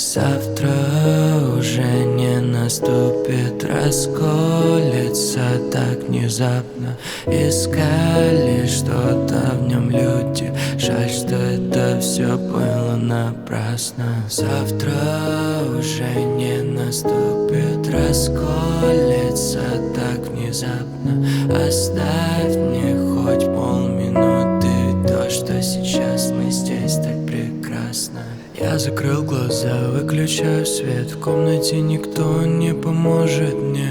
Завтра уже не наступит, расколется так внезапно. Искали что-то в нем люди, жаль, что это все было напрасно. Завтра уже не наступит, расколется так внезапно. Оставь мне хоть полминуты, то, что сейчас мы здесь так прекрасно. Я закрыл глаза, выключаю свет, в комнате никто не поможет мне.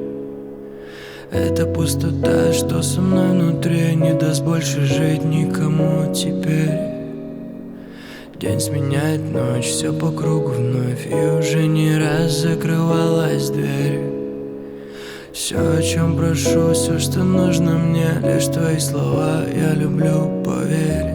Это пустота, что со мной внутри, не даст больше жить никому теперь. День сменяет ночь, все по кругу вновь, и уже не раз закрывалась дверь. Все, о чем прошу, все, что нужно мне, лишь твои слова, я люблю, поверь.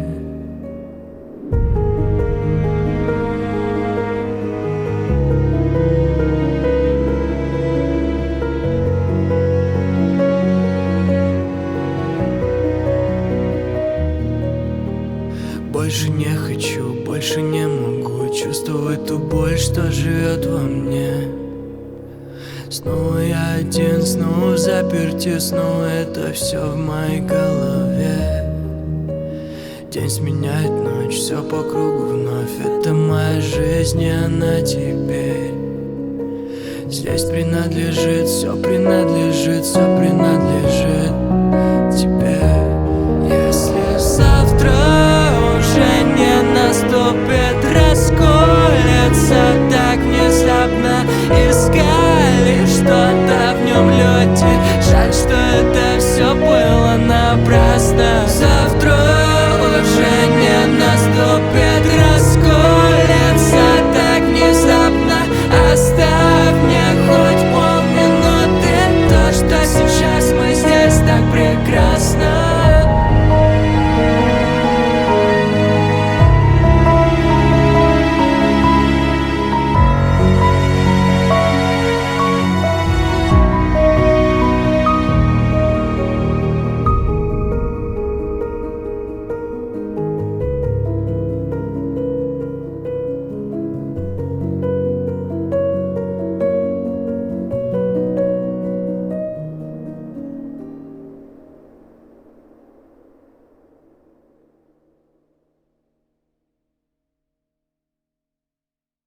Больше не хочу, больше не могу чувствовать ту боль, что живет во мне. Снова я один, снова в заперти, снова это все в моей голове. День сменяет ночь, все по кругу вновь, это моя жизнь, и она теперь здесь принадлежит, все принадлежит, все принадлежит.